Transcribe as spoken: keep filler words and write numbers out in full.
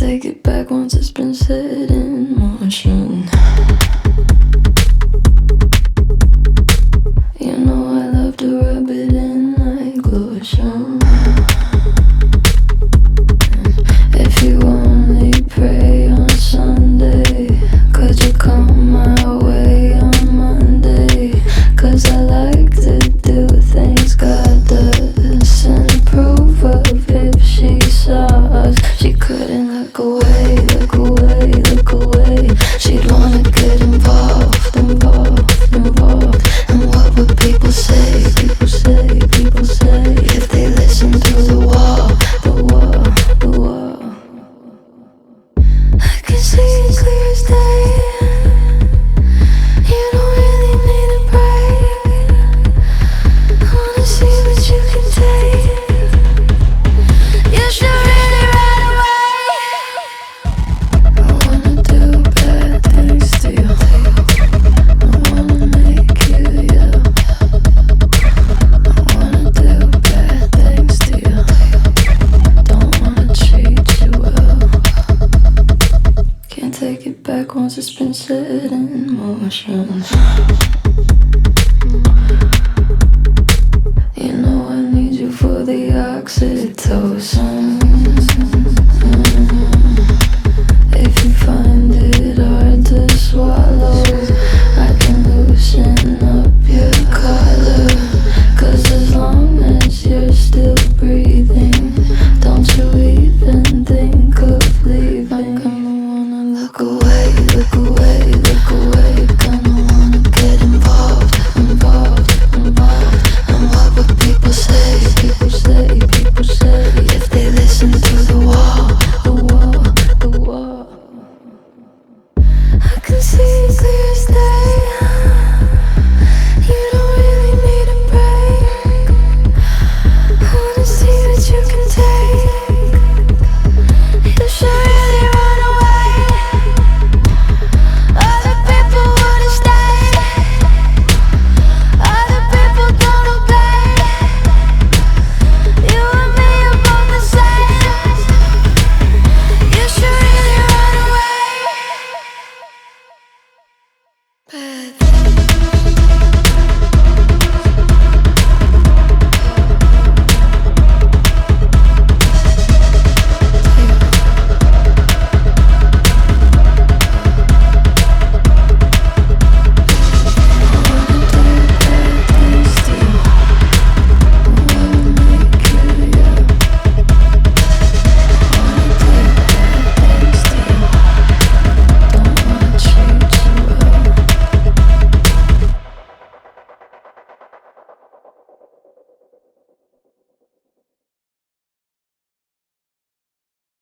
take it back once it's been set in motion. You know I love to rub it in like lotion. If you only pray on Sunday, could you come my way on Monday? Cause I like to do things God does and approve of if she saw us. She couldn't look away, look away, look away. She'd wanna get involved, involved, involved. And what would people say, people say, people say if they listen through the wall, the wall, the wall? I can see it clear as day. You don't really need a break. I wanna see what you can take. You should read it right away. I wanna do bad things to you. I wanna make you you. I wanna do bad things to you. Don't wanna treat you well. Can't take it back once it's been set in motion. You know I need you for the oxytocin.